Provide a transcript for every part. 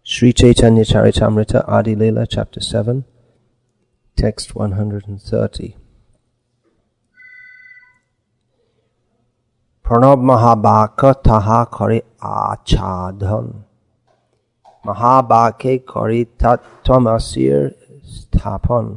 Sri Chaitanya Charitamrita, Adi Leela, Chapter 7, Text 130. Pranab Mahabaka Taha Kari Achadhan Mahabake Kari Tattvamasir Sthapan.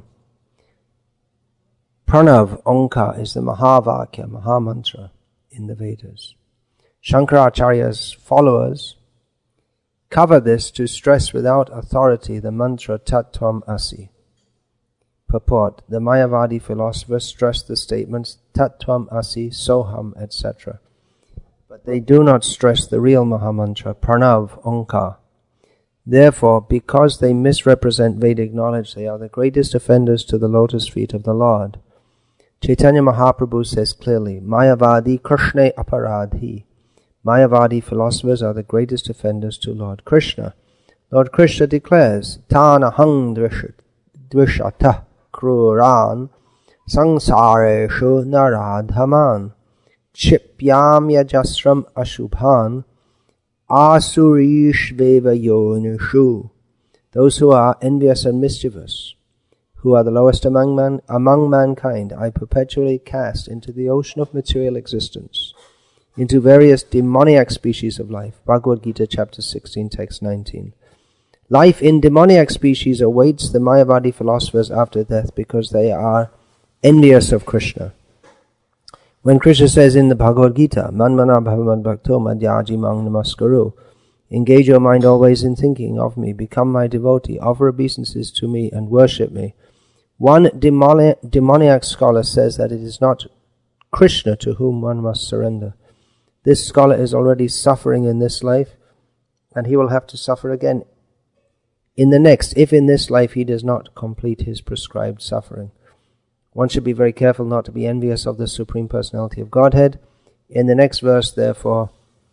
Pranav, Onkar, is the Mahavakya, Mahamantra in the Vedas. Shankaracharya's followers cover this to stress without authority the mantra Tattvam Asi. Purport: the Mayavadi philosophers stress the statements Tattvam Asi, Soham, etc. But they do not stress the real Mahamantra, Pranav, Onkar. Therefore, because they misrepresent Vedic knowledge, they are the greatest offenders to the lotus feet of the Lord. Chaitanya Mahaprabhu says clearly, Mayavadi Krishna Aparadhi. Mayavadi philosophers are the greatest offenders to Lord Krishna. Lord Krishna declares, Tanahang dvishata kruran samsareshu naradhaman chipyam yajasram ashubhan asurishveva yonishu. Those who are envious and mischievous, who are the lowest among mankind, I perpetually cast into the ocean of material existence, into various demoniac species of life. Bhagavad Gita, chapter 16, text 19. Life in demoniac species awaits the Mayavadi philosophers after death because they are envious of Krishna. When Krishna says in the Bhagavad Gita, Manmana bhavamad bhakto madhyaji mang namaskaru, engage your mind always in thinking of me, become my devotee, offer obeisances to me and worship me. One demoniac scholar says that it is not Krishna to whom one must surrender. This scholar is already suffering in this life, and he will have to suffer again in the next, if in this life he does not complete his prescribed suffering. One should be very careful not to be envious of the Supreme Personality of Godhead. In the next verse, therefore,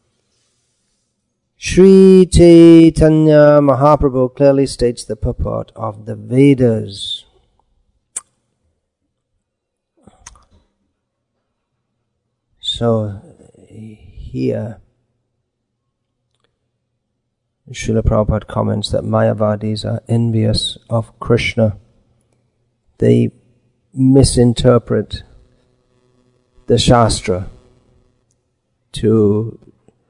Sri Chaitanya Mahaprabhu clearly states the purport of the Vedas. So, here, Srila Prabhupada comments that Mayavadis are envious of Krishna. They misinterpret the Shastra to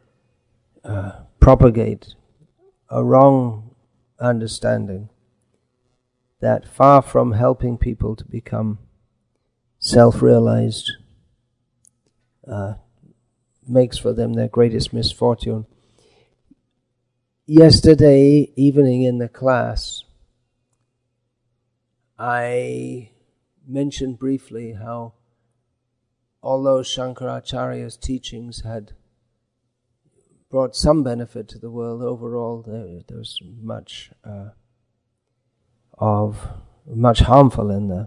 propagate a wrong understanding that, far from helping people to become self-realized, makes for them their greatest misfortune. Yesterday evening in the class, I mentioned briefly how, although Shankaracharya's teachings had brought some benefit to the world, overall there was much harmful in there.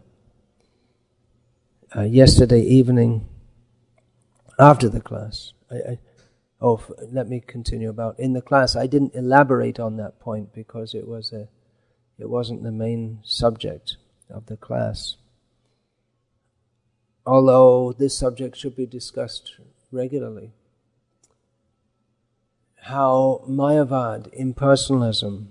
Yesterday evening, after the class, let me continue about. In the class, I didn't elaborate on that point because it wasn't the main subject of the class. Although this subject should be discussed regularly. How Mayavad, impersonalism,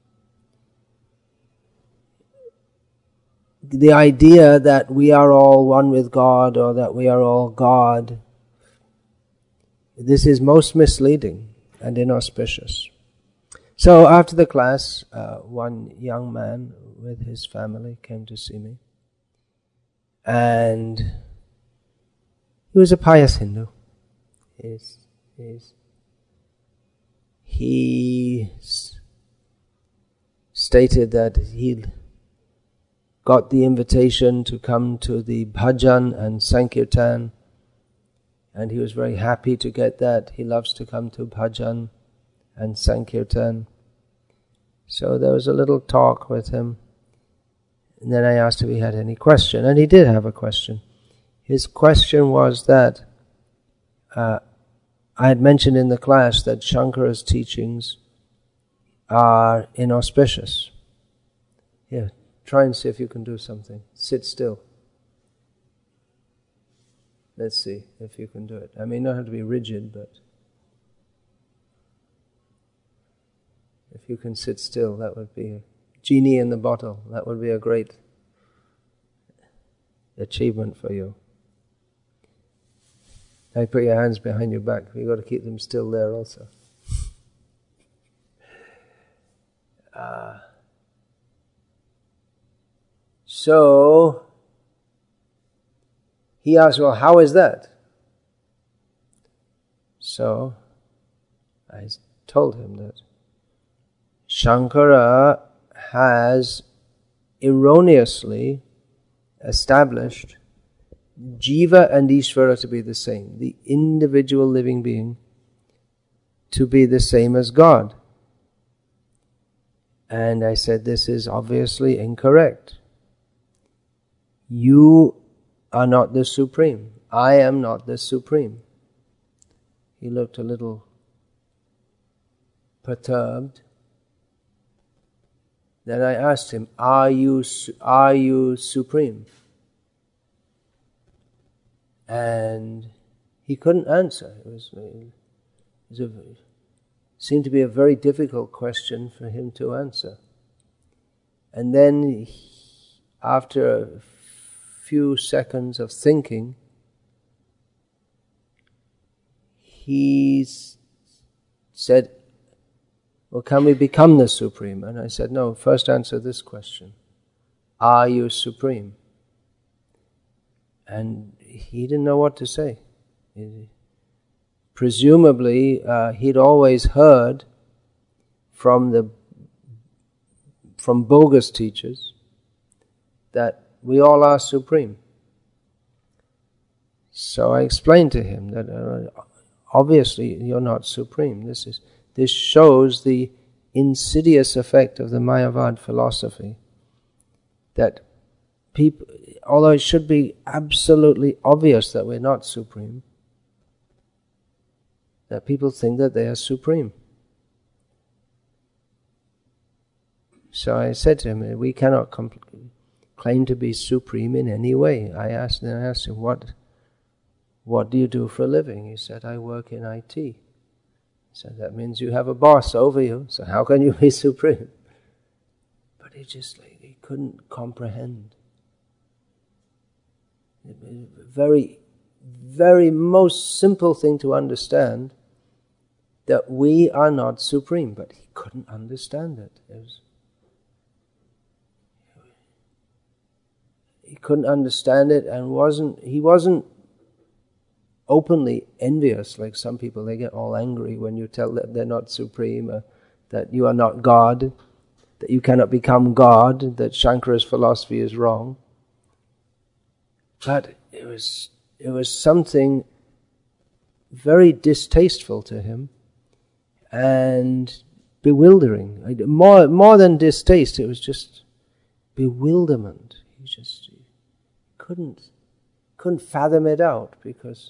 the idea that we are all one with God or that we are all God, this is most misleading and inauspicious. So after the class, one young man with his family came to see me. And he was a pious Hindu. He stated that he got the invitation to come to the bhajan and sankirtan, and he was very happy to get that. He loves to come to bhajan and sankirtan. So there was a little talk with him, and then I asked if he had any question, and he did have a question. His question was that I had mentioned in the class that Shankara's teachings are inauspicious. Here, try and see if you can do something. Sit still. Let's see if you can do it. I may not have to be rigid, but If you can sit still, that would be a genie in the bottle. That would be a great achievement for you. Now you put your hands behind your back. You've got to keep them still there also. So he asked, well, how is that? So I told him that Shankara has erroneously established Jiva and Ishvara to be the same, the individual living being to be the same as God. And I said, this is obviously incorrect. You are not the Supreme. I am not the Supreme. He looked a little perturbed. Then I asked him, are you Supreme? And he couldn't answer. It seemed to be a very difficult question for him to answer. And then, after a few seconds of thinking, he said, well, can we become the Supreme? And I said, no, first answer this question. Are you Supreme? And he didn't know what to say. Presumably, he'd always heard from bogus teachers that we all are Supreme. So I explained to him that obviously you're not Supreme. This shows the insidious effect of the Mayavad philosophy, that people, although it should be absolutely obvious that we're not Supreme, that people think that they are Supreme. So I said to him, we cannot claim to be Supreme in any way. I asked him, what do you do for a living? He said, I work in IT. So that means you have a boss over you, so how can you be Supreme? But he couldn't comprehend. Very, very most simple thing to understand, that we are not Supreme, but he couldn't understand it. He couldn't understand it, and he wasn't openly envious like some people. They get all angry when you tell them they're not Supreme, that you are not God, that you cannot become God, that Shankara's philosophy is wrong. But it was something very distasteful to him and bewildering. More than distaste, it was just bewilderment. He just couldn't fathom it out, because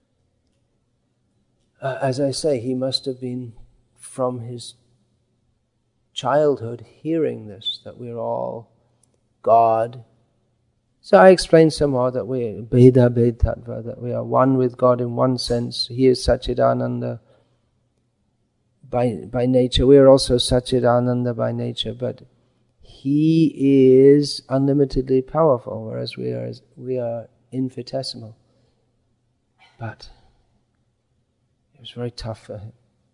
as I say, he must have been from his childhood hearing this, that we're all God. So I explained some more that we're Bheda Bhed Tattva, that we are one with God in one sense. He is Satchidananda by nature. We are also Satchidananda by nature, but He is unlimitedly powerful, whereas we are infinitesimal. But it was very tough for him.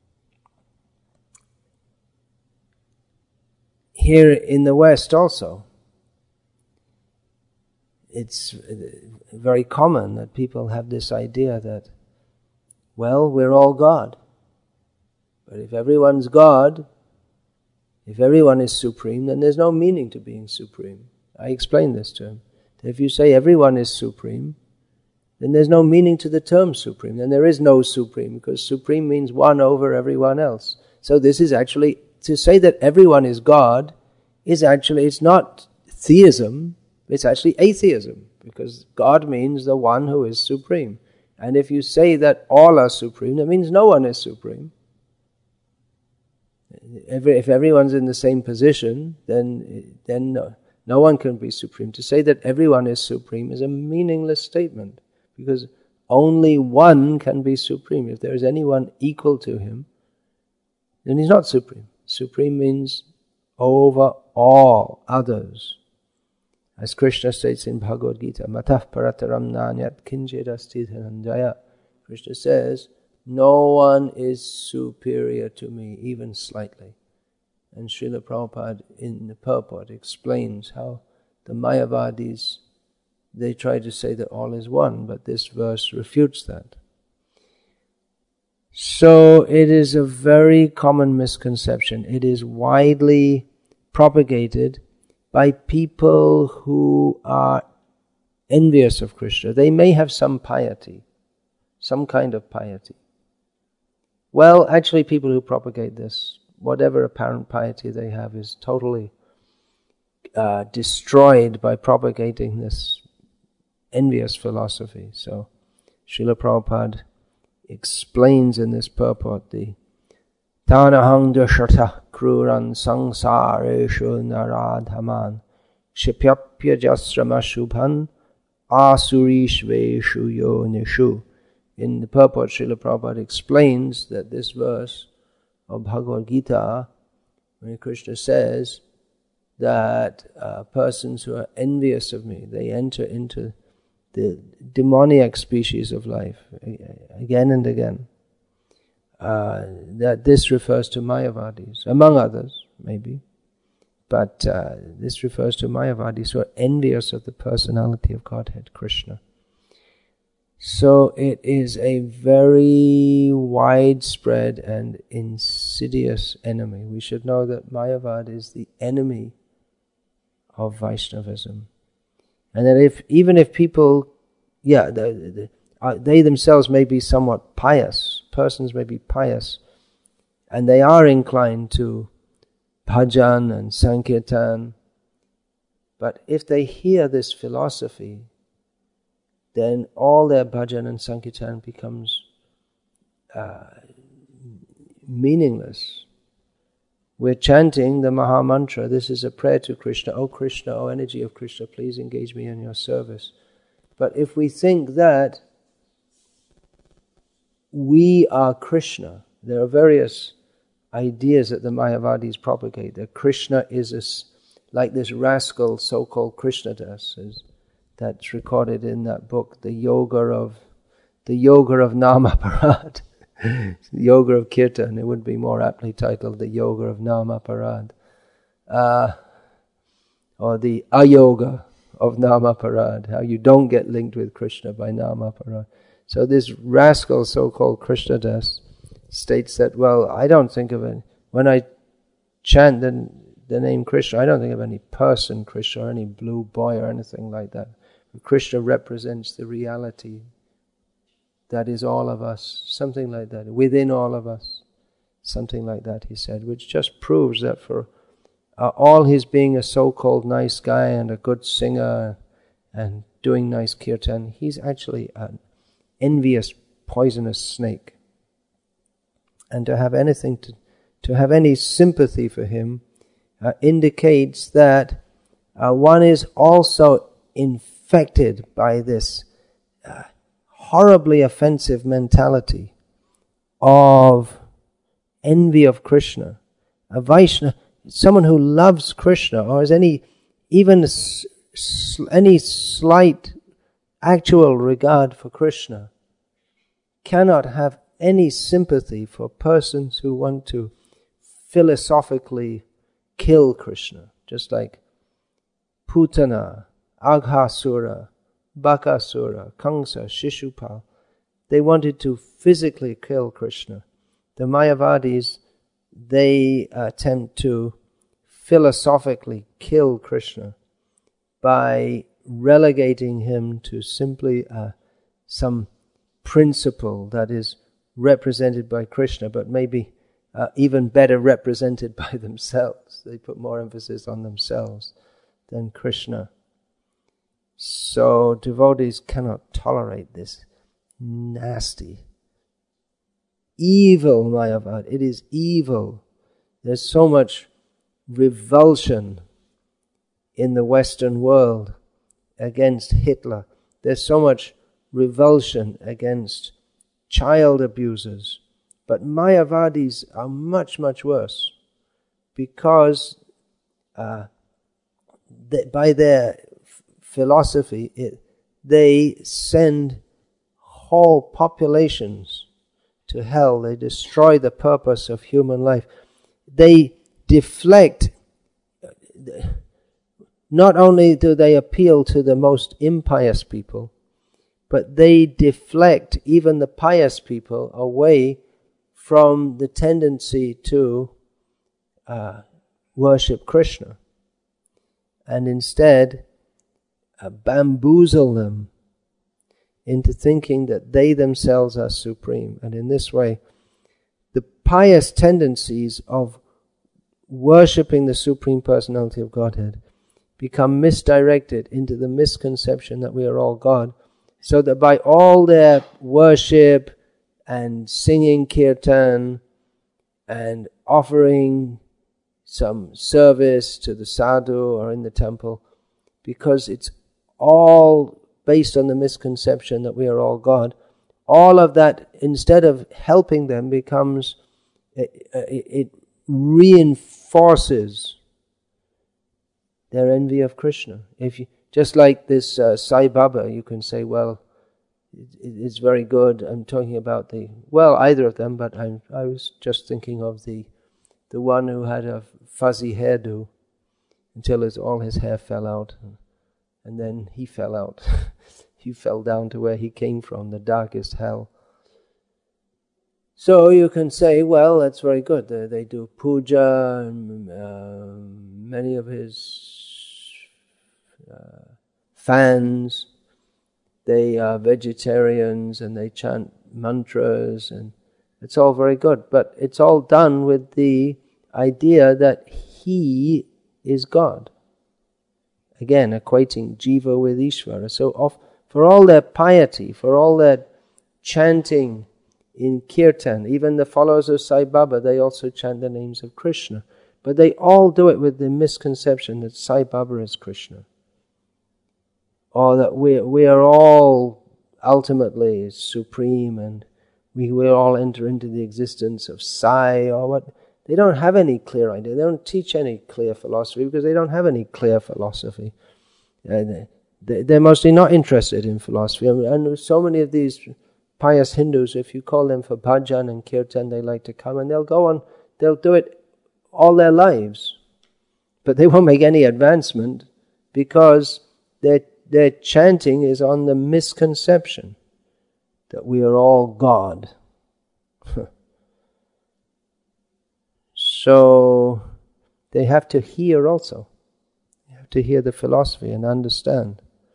Here in the West also, it's very common that people have this idea that, well, we're all God. But if everyone's God, if everyone is Supreme, then there's no meaning to being Supreme. I explained this to him. If you say everyone is Supreme, then there's no meaning to the term Supreme. Then there is no Supreme, because Supreme means one over everyone else. So this is actually, to say that everyone is God, is actually, it's not theism, it's actually atheism, because God means the one who is Supreme. And if you say that all are Supreme, that means no one is Supreme. If everyone's in the same position, then no one can be Supreme. To say that everyone is Supreme is a meaningless statement, because only one can be Supreme. If there is anyone equal to him, then he's not Supreme. Supreme means over all others. As Krishna states in Bhagavad Gita, Matah parataram nanyat kinchid asti dhananjaya. Krishna says, no one is superior to me, even slightly. And Srila Prabhupada in the purport explains how the Mayavadis, they try to say that all is one, but this verse refutes that. So it is a very common misconception. It is widely propagated by people who are envious of Krishna. They may have some piety, some kind of piety. Well, actually people who propagate this, whatever apparent piety they have is totally destroyed by propagating this envious philosophy. So Srila Prabhupada explains in this purport the Tanahang dashata kruran samsareshu naradhaman shipyapya jasrama shubhan asurishveshu yonishu. In the purport, Srila Prabhupada explains that this verse of Bhagavad Gita, when Krishna says that persons who are envious of me, they enter into the demoniac species of life again and again. That this refers to Mayavadis, among others, maybe. But this refers to Mayavadis who are envious of the personality of Godhead, Krishna. So it is a very widespread and insidious enemy. We should know that Mayavad is the enemy of Vaishnavism. And that even if people, they themselves may be somewhat pious, persons may be pious, and they are inclined to bhajan and sankirtan, but if they hear this philosophy, then all their bhajan and sankirtan becomes meaningless. We're chanting the Maha Mantra. This is a prayer to Krishna. O Krishna, O energy of Krishna, please engage me in your service. But if we think that we are Krishna, there are various ideas that the Mayavadis propagate. That Krishna is like this rascal so-called Krishnadas, that's recorded in that book, the yoga of Namaparad, the yoga of Kirtan. It would be more aptly titled the yoga of Namaparad, or the ayoga of Namaparad, how you don't get linked with Krishna by Namaparad. So this rascal so-called Krishnadas states that, well, I don't think of it, when I chant the name Krishna, I don't think of any person Krishna or any blue boy or anything like that. Krishna represents the reality that is all of us, something like that, within all of us, something like that, he said, which just proves that for all his being a so-called nice guy and a good singer and doing nice kirtan, he's actually an envious, poisonous snake. And to have anything to have any sympathy for him indicates that one is also infected by this horribly offensive mentality of envy of Krishna. A Vaishnava, someone who loves Krishna or has any slight actual regard for Krishna, cannot have any sympathy for persons who want to philosophically kill Krishna, just like Putana, Aghasura, Bakasura, Kamsa, Shishupal. They wanted to physically kill Krishna. The Mayavadis, they attempt to philosophically kill Krishna by relegating him to simply some principle that is represented by Krishna, but maybe even better represented by themselves. They put more emphasis on themselves than Krishna. So devotees cannot tolerate this nasty, evil Mayavad. It is evil. There's so much revulsion in the Western world against Hitler. There's so much revulsion against child abusers. But Mayavadis are much, much worse. because by their philosophy, they send whole populations to hell. They destroy the purpose of human life. They deflect. Not only do they appeal to the most impious people, but they deflect even the pious people away from the tendency to worship Krishna, and instead bamboozle them into thinking that they themselves are supreme. And in this way, the pious tendencies of worshipping the Supreme Personality of Godhead become misdirected into the misconception that we are all God, so that by all their worship and singing kirtan and offering some service to the sadhu or in the temple, because it's all based on the misconception that we are all God, all of that, instead of helping them, becomes, it reinforces their envy of Krishna. If you, just like this Sai Baba, you can say, well, it's very good. I'm talking about either of them, but I was just thinking of the one who had a fuzzy hairdo until all his hair fell out, and then he fell out. He fell down to where he came from, the darkest hell. So you can say, well, that's very good. They do puja, and many of his fans, they are vegetarians and they chant mantras, and it's all very good. But it's all done with the idea that he is God. Again, equating Jiva with Ishvara. So for all their piety, for all their chanting in kirtan, even the followers of Sai Baba, they also chant the names of Krishna. But they all do it with the misconception that Sai Baba is Krishna, or that we are all ultimately supreme and we will all enter into the existence of Sai, or what. They don't have any clear idea. They don't teach any clear philosophy because they don't have any clear philosophy. They're mostly not interested in philosophy. And so many of these pious Hindus, if you call them for bhajan and kirtan, they like to come and they'll go on, they'll do it all their lives. But they won't make any advancement because their chanting is on the misconception that we are all God. So they have to hear also. They have to hear the philosophy and understand.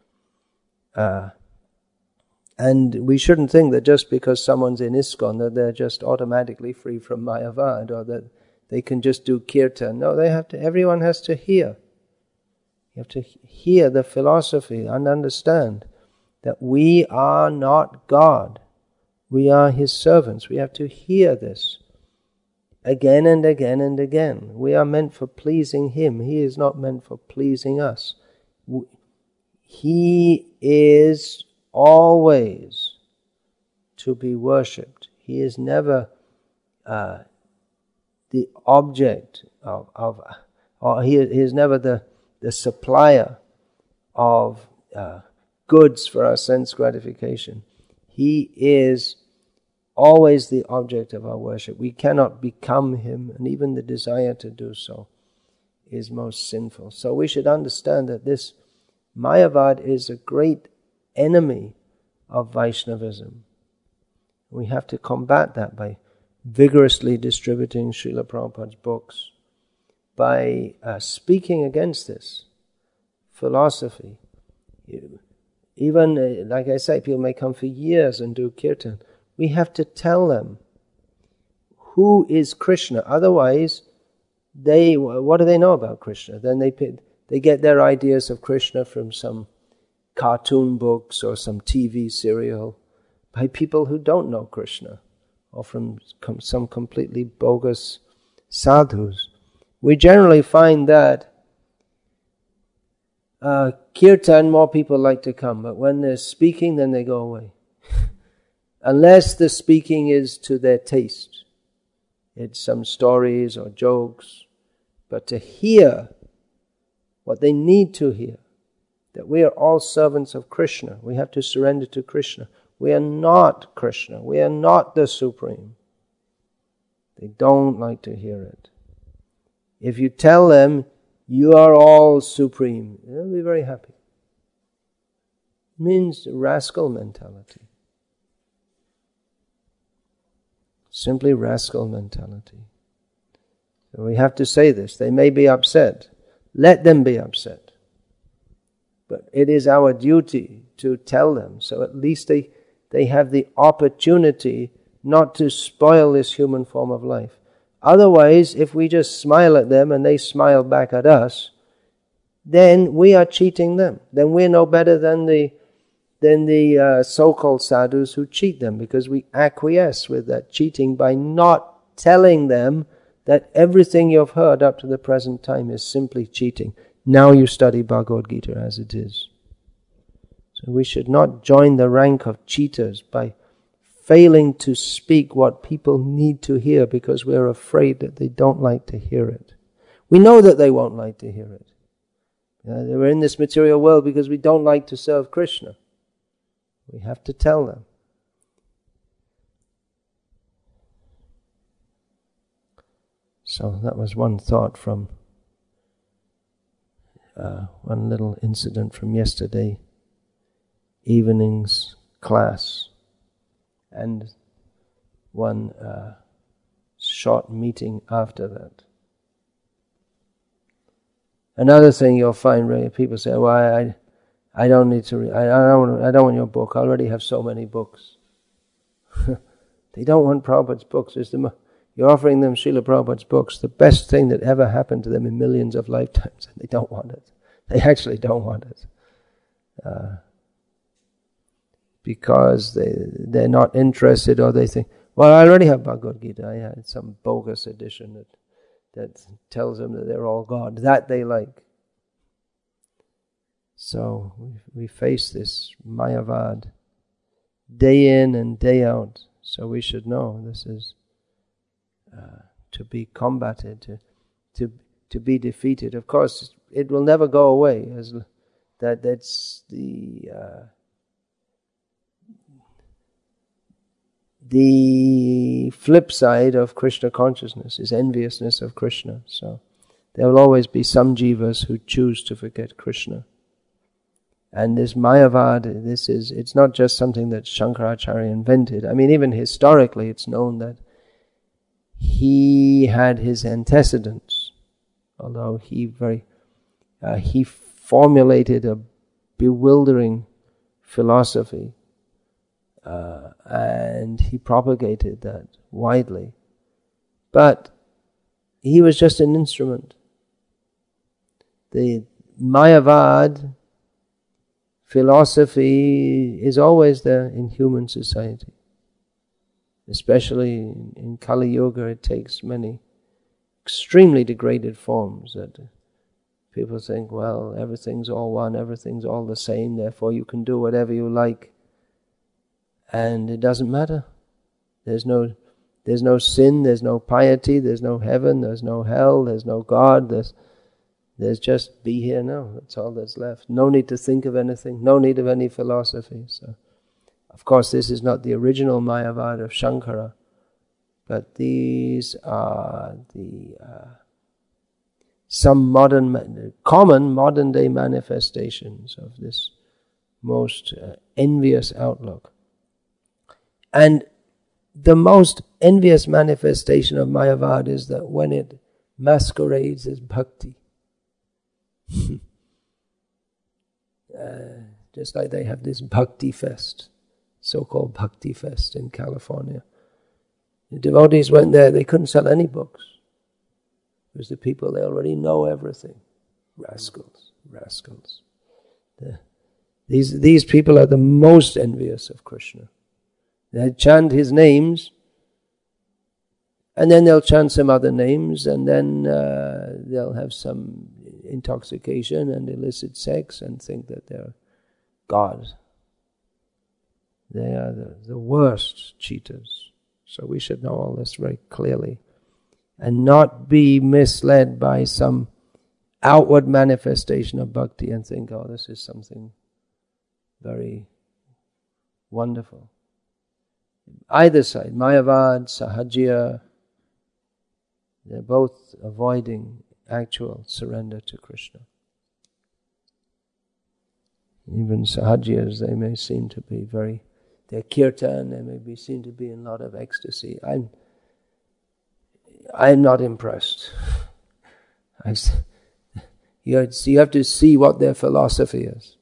And we shouldn't think that just because someone's in ISKCON that they're just automatically free from Mayavad, or that they can just do kirtan. No, everyone has to hear. You have to hear the philosophy and understand that we are not God. We are His servants. We have to hear this again and again and again. We are meant for pleasing Him. He is not meant for pleasing us. He is always to be worshipped. He is never the object or He is never the supplier of goods for our sense gratification. He is always the object of our worship. We cannot become Him, and even the desire to do so is most sinful. So we should understand that this Mayavad is a great enemy of Vaishnavism. We have to combat that by vigorously distributing Srila Prabhupada's books, by speaking against this philosophy. Even, like I say, people may come for years and do kirtan. We have to tell them who is Krishna. Otherwise, what do they know about Krishna? Then they get their ideas of Krishna from some cartoon books or some TV serial by people who don't know Krishna, or from some completely bogus sadhus. We generally find that kirtan, more people like to come, but when they're speaking, then they go away. Unless the speaking is to their taste. It's some stories or jokes, but to hear what they need to hear, that we are all servants of Krishna. We have to surrender to Krishna. We are not Krishna. We are not the Supreme. They don't like to hear it. If you tell them, you are all Supreme, they'll be very happy. It means rascal mentality. Simply rascal mentality. So we have to say this. They may be upset. Let them be upset. But it is our duty to tell them, so at least they have the opportunity not to spoil this human form of life. Otherwise, if we just smile at them and they smile back at us, then we are cheating them. Then we're no better than the so-called sadhus who cheat them, because we acquiesce with that cheating by not telling them that everything you've heard up to the present time is simply cheating. Now you study Bhagavad Gita as it is. So we should not join the rank of cheaters by failing to speak what people need to hear because we're afraid that they don't like to hear it. We know that they won't like to hear it. We're in this material world because we don't like to serve Krishna. We have to tell them. So that was one thought from one little incident from yesterday evening's class, and one short meeting after that. Another thing you'll find, really, people say, "Well, I don't need to read. I don't want your book. I already have so many books." They don't want Prabhupada's books. You're offering them Srila Prabhupada's books, the best thing that ever happened to them in millions of lifetimes, and they don't want it. They actually don't want it. Because they're not interested, or they think, well, I already have Bhagavad Gita. I had some bogus edition that tells them that they're all God. That they like. So we face this Mayavad day in and day out. So we should know this is to be combated, to be defeated. Of course, it will never go away. That's the flip side of Krishna consciousness is enviousness of Krishna. So there will always be some jivas who choose to forget Krishna. And this Mayavad, it's not just something that Shankaracharya invented. I mean, even historically it's known that he had his antecedents, although he formulated a bewildering philosophy, and he propagated that widely. But he was just an instrument. The Mayavad philosophy is always there in human society. Especially in Kali Yuga, it takes many extremely degraded forms that people think, well, everything's all one, everything's all the same, therefore you can do whatever you like. And it doesn't matter. There's no sin, there's no piety, there's no heaven, there's no hell, there's no God, there's just be here now. That's all that's left. No need to think of anything, no need of any philosophy. So, of course, this is not the original Mayavad of Shankara, but these are some common modern day manifestations of this most envious outlook. And the most envious manifestation of Mayavad is that when it masquerades as bhakti. Just like they have this Bhakti Fest, so-called Bhakti Fest in California. The devotees went there, they couldn't sell any books. Because the people, they already know everything. Rascals. These people are the most envious of Krishna. They chant his names, and then they'll chant some other names, and then they'll have some intoxication and illicit sex and think that they're God. They are the worst cheaters. So we should know all this very clearly. and not be misled by some outward manifestation of bhakti and think, oh, this is something very wonderful. Either side, Mayavad, Sahajya, they're both avoiding actual surrender to Krishna. Even Sahajyas, they may seem to be their kirtan, they may be seen to be in a lot of ecstasy. I'm not impressed. You have to see what their philosophy is.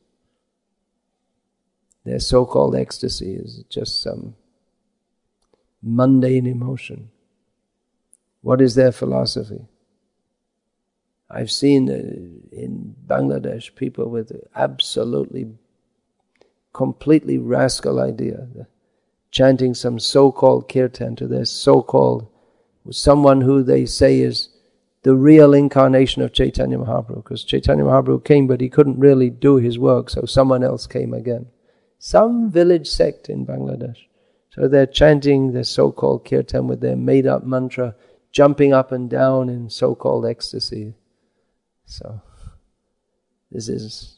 Their so-called ecstasy is just some mundane emotion. What is their philosophy? I've seen in Bangladesh people with absolutely, completely rascal idea, chanting some so-called kirtan to their so-called, someone who they say is the real incarnation of Chaitanya Mahaprabhu, because Chaitanya Mahaprabhu came but he couldn't really do his work, so someone else came again. Some village sect in Bangladesh. So they're chanting their so-called kirtan with their made-up mantra, jumping up and down in so-called ecstasy. So, this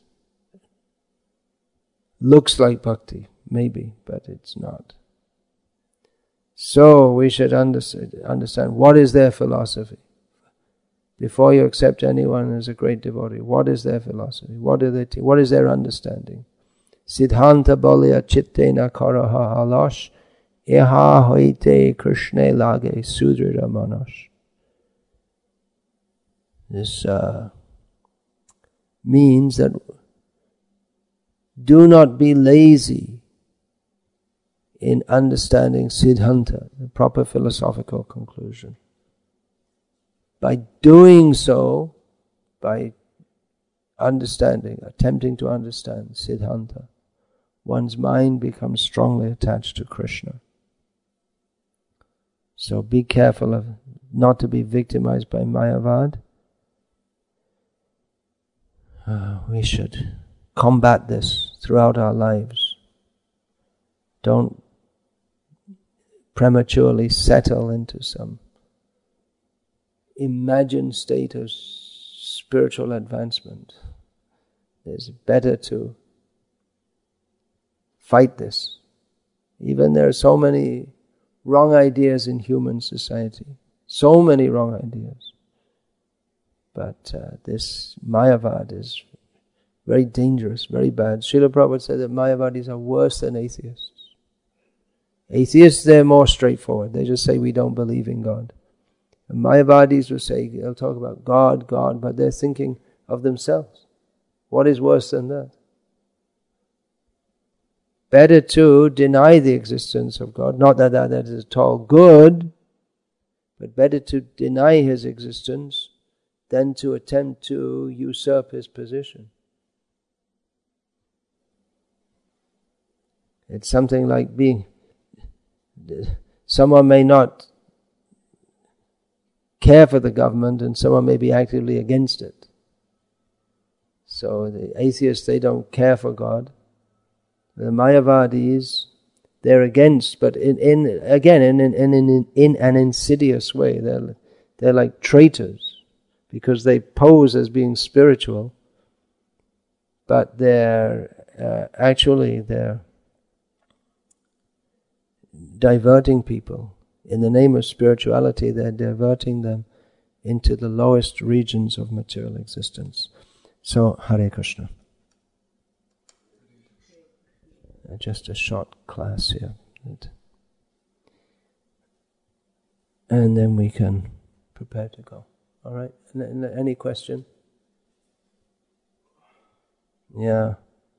looks like bhakti, maybe, but it's not. So we should understand what is their philosophy. Before you accept anyone as a great devotee, what is their philosophy? What is their understanding? Siddhanta bolya chittena karaha halash Iha hoite Krishna lage sudrida manosh. This means that do not be lazy in understanding Siddhanta, the proper philosophical conclusion. By doing so, by attempting to understand Siddhanta, one's mind becomes strongly attached to Krishna. So be careful of not to be victimized by Mayavad. We should combat this throughout our lives. Don't prematurely settle into some imagined state of spiritual advancement. It's better to fight this. Even there are so many wrong ideas in human society. So many wrong ideas. But this Mayavad is very dangerous, very bad. Srila Prabhupada said that Mayavadis are worse than atheists. Atheists, they're more straightforward. They just say we don't believe in God. And Mayavadis will say, they'll talk about God, but they're thinking of themselves. What is worse than that? Better to deny the existence of God, not that that is at all good, but better to deny His existence than to attempt to usurp His position. It's something like someone may not care for the government and someone may be actively against it. So the atheists, they don't care for God. The Mayavadis, they're against, but in an insidious way. They're like traitors because they pose as being spiritual, but they're actually diverting people. In the name of spirituality, they're diverting them into the lowest regions of material existence. So, Hare Krishna. Just a short class here. And then we can prepare to go. All right? Any question? Yeah.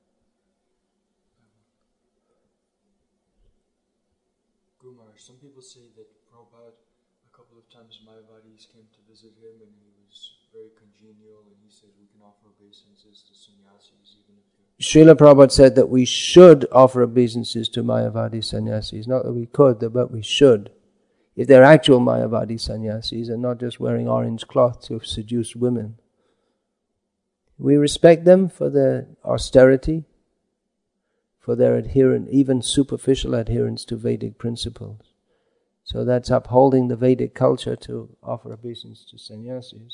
Gumar, some people say that Prabhupada, a couple of times Mayavadis came to visit him and he was very congenial and he said we can offer obeisances to sannyasis even if Srila Prabhupada said that we should offer obeisances to Mayavadi sannyasis. Not that we could, but we should. If they're actual Mayavadi sannyasis and not just wearing orange cloth to seduce women. We respect them for their austerity, for their even superficial adherence to Vedic principles. So that's upholding the Vedic culture to offer obeisance to sannyasis.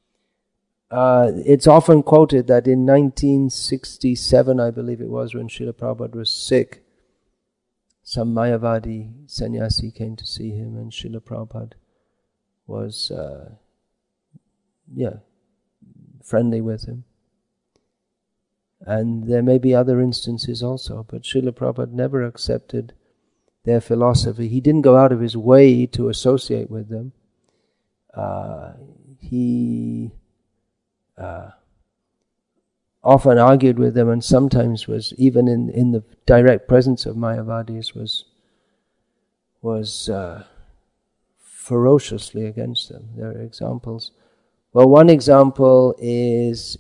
It's often quoted that in 1967, I believe it was, when Srila Prabhupada was sick, some Mayavadi sannyasi came to see him, and Srila Prabhupada was friendly with him. And there may be other instances also, but Srila Prabhupada never accepted their philosophy. He didn't go out of his way to associate with them. He often argued with them, and sometimes was, even in the direct presence of Mayavadis, was ferociously against them. There are examples. Well, one example is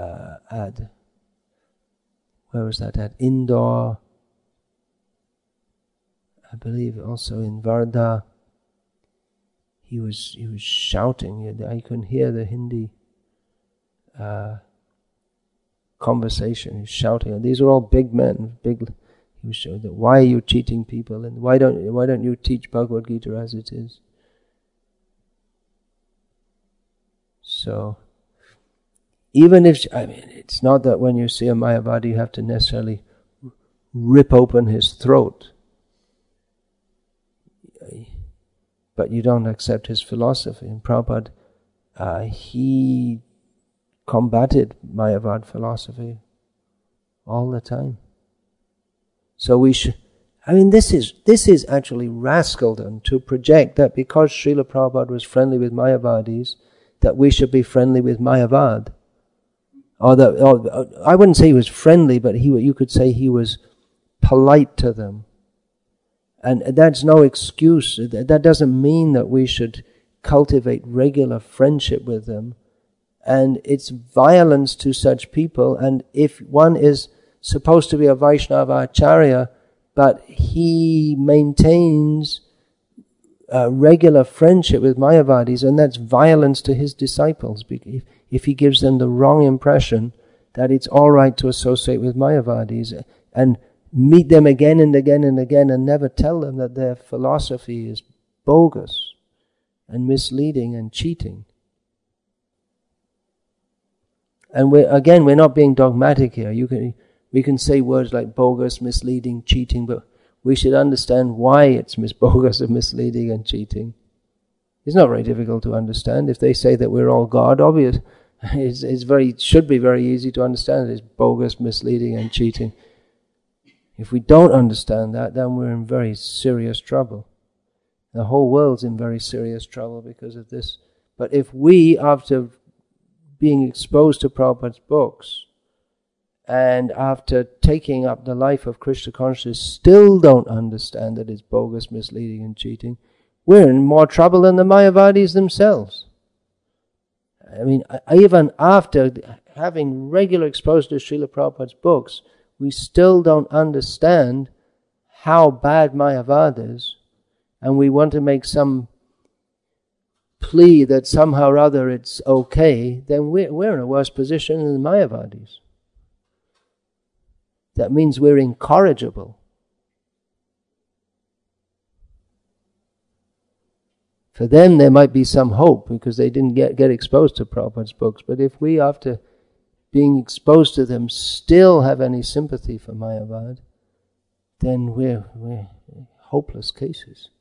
where was that at? Indore, I believe also in Varda. He was shouting. I couldn't hear the Hindi conversation. He was shouting. And these are all big men. He was showing that, why are you cheating people? And why don't you teach Bhagavad Gita as it is? So, even if, it's not that when you see a Mayavadi you have to necessarily rip open his throat, but you don't accept his philosophy. And Prabhupada, he combated Mayavad philosophy all the time. So we should, this is actually rascaldom to project that because Srila Prabhupada was friendly with Mayavadis, that we should be friendly with Mayavad. Or I wouldn't say he was friendly, but you could say he was polite to them. And that's no excuse. That doesn't mean that we should cultivate regular friendship with them. And it's violence to such people. And if one is supposed to be a Vaishnava Acharya, but he maintains regular friendship with Mayavadis, and that's violence to his disciples. If he gives them the wrong impression that it's all right to associate with Mayavadis and meet them again and again and again and never tell them that their philosophy is bogus and misleading and cheating. And we're not being dogmatic here. We can say words like bogus, misleading, cheating, but we should understand why it's bogus and misleading and cheating. It's not very difficult to understand. If they say that we're all God, obvious. It should be very easy to understand. It's bogus, misleading, and cheating. If we don't understand that, then we're in very serious trouble. The whole world's in very serious trouble because of this. But if we, after being exposed to Prabhupada's books, and after taking up the life of Krishna consciousness, still don't understand that it's bogus, misleading, and cheating, we're in more trouble than the Mayavadis themselves. Even after having regular exposure to Srila Prabhupada's books, we still don't understand how bad Mayavad is, and we want to make some plea that somehow or other it's okay, then we're in a worse position than the Mayavadis. That means we're incorrigible. For them there might be some hope because they didn't get exposed to Prabhupada's books. But if we, after being exposed to them, still have any sympathy for Mayavad, then we're hopeless cases.